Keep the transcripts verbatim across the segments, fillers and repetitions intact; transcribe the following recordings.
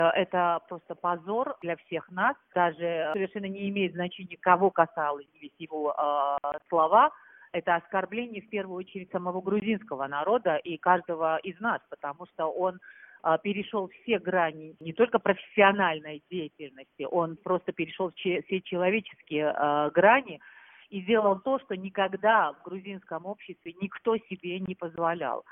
Это просто позор для всех нас. Даже совершенно не имеет значения, кого касались его э, слова. Это оскорбление в первую очередь самого грузинского народа и каждого из нас, потому что он э, перешел все грани не только профессиональной деятельности, он просто перешел все человеческие э, грани и сделал то, что никогда в грузинском обществе никто себе не позволял.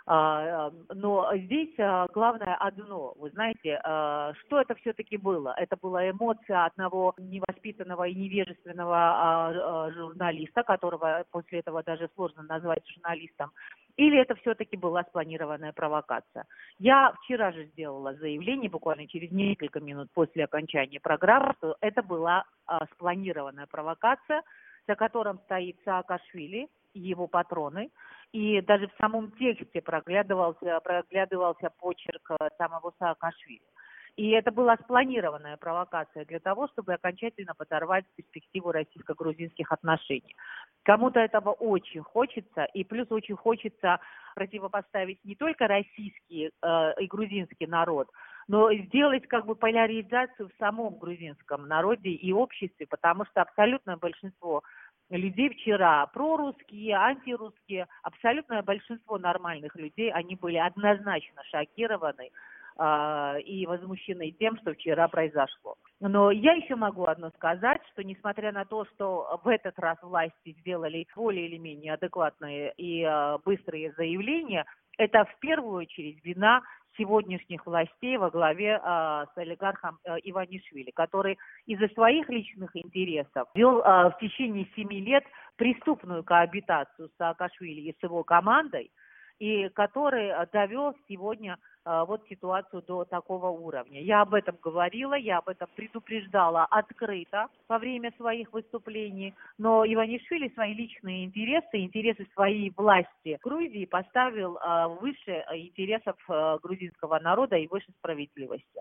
Но здесь главное одно, вы знаете, что это все-таки было? Это была эмоция одного невоспитанного и невежественного журналиста, которого после этого даже сложно назвать журналистом, или это все-таки была спланированная провокация? Я вчера же сделала заявление, буквально через несколько минут после окончания программы, что это была спланированная провокация, за которым стоит Саакашвили и его патроны. И даже в самом тексте проглядывался, проглядывался почерк самого Саакашвили. И это была спланированная провокация для того, чтобы окончательно подорвать перспективу российско-грузинских отношений. Кому-то этого очень хочется, и плюс очень хочется противопоставить не только российский э, и грузинский народ, но сделать как бы поляризацию в самом грузинском народе и обществе, потому что абсолютное большинство людей вчера прорусские, антирусские, абсолютное большинство нормальных людей, они были однозначно шокированы э, и возмущены тем, что вчера произошло. Но я еще могу одно сказать, что несмотря на то, что в этот раз власти сделали более или менее адекватные и э, быстрые заявления, это в первую очередь вина сегодняшних властей во главе э, с олигархом э, Иванишвили, который из-за своих личных интересов вел э, в течение семи лет преступную коабитацию с Саакашвили и с его командой, и который э, довел сегодня э, вот ситуацию до такого уровня. Я об этом говорила, я об этом предупреждала открыто во время своих выступлений, но Иванишвили свои личные интересы, интересы своей власти в Грузии поставил э, выше интересов э, грузинского народа и выше справедливости.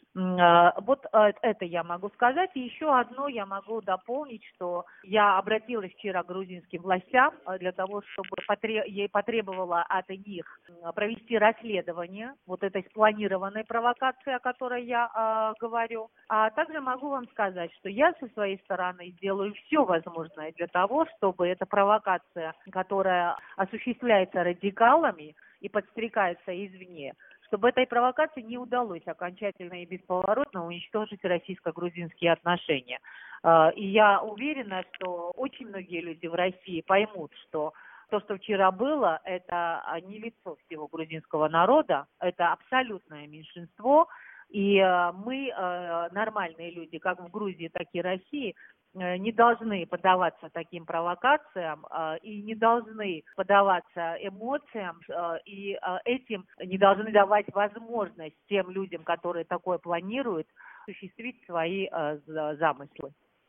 Вот это я могу сказать. И еще одно я могу дополнить, что я обратилась вчера к грузинским властям для того, чтобы ей потребовала от них провести расследование вот этой спланированной провокации, о которой я э, говорю. А также могу вам сказать, что я со своей стороны сделаю все возможное для того, чтобы эта провокация, которая осуществляется радикалами и подстрекается извне, чтобы этой провокации не удалось окончательно и бесповоротно уничтожить российско-грузинские отношения. И я уверена, что очень многие люди в России поймут, что то, что вчера было, это не лицо всего грузинского народа, это абсолютное меньшинство. И мы, нормальные люди, как в Грузии, так и в России, не должны поддаваться таким провокациям и не должны поддаваться эмоциям, и этим не должны давать возможность тем людям, которые такое планируют, осуществить свои замыслы.